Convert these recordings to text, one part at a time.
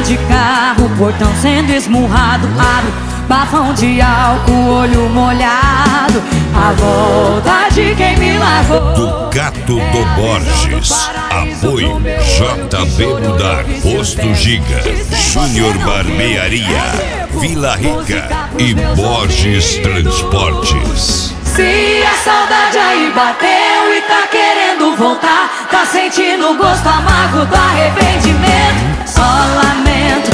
de carro, portão sendo esmurrado. Abro, bafão de álcool, olho molhado. A volta de quem me largou. Do Gato do Borges. Apoio JB Mudar, Posto Giga, Júnior Barbearia, Vila Rica e Borges Transportes. Se a saudade aí bateu e tá querendo voltar, tá sentindo o gosto amargo do arrependimento. Só lamento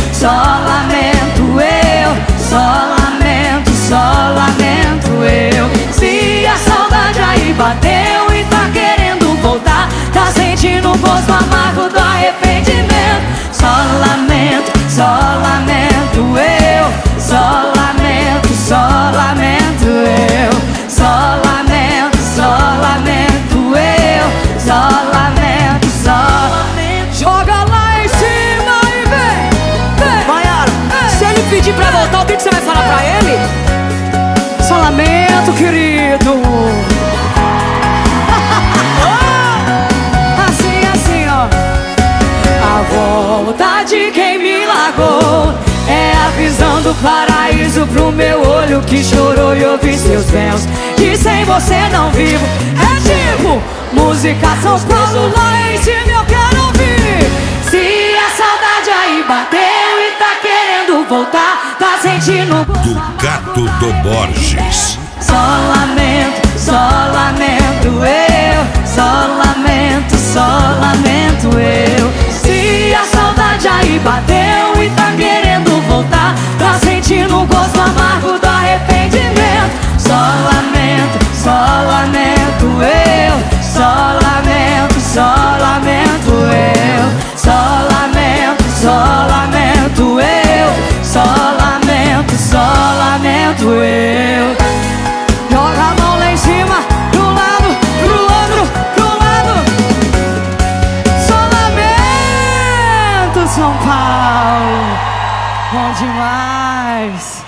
eu. Só lamento eu. Se a saudade aí bateu e tá querendo voltar, tá sentindo o gosto amargo do arrependimento. Só lamento eu. Só lamento eu. Só lamento eu. Só lamento. Joga lá em cima e vem. Maiara, se ele pedir pra voltar, o que você vai falar pra ele? Só lamento, querido. Assim, ó. A volta de quem me largou é a visão do paraíso pro meu olho que chorou e ouvi seus véus. Que sem você não vivo. É tipo música São Paulo, lá em cima eu quero ouvir. Se a saudade aí bateu e tá querendo voltar, tá sentindo Do Gato do Borges. Só lamento eu. Só lamento eu. Se a saudade aí bateu e tá querendo voltar, tá sentindo o gosto amargo do arrependimento. Só lamento eu. Só lamento eu. Só lamento eu. Joga a mão lá em cima, pro lado. Só lamento, São Paulo. Bom demais.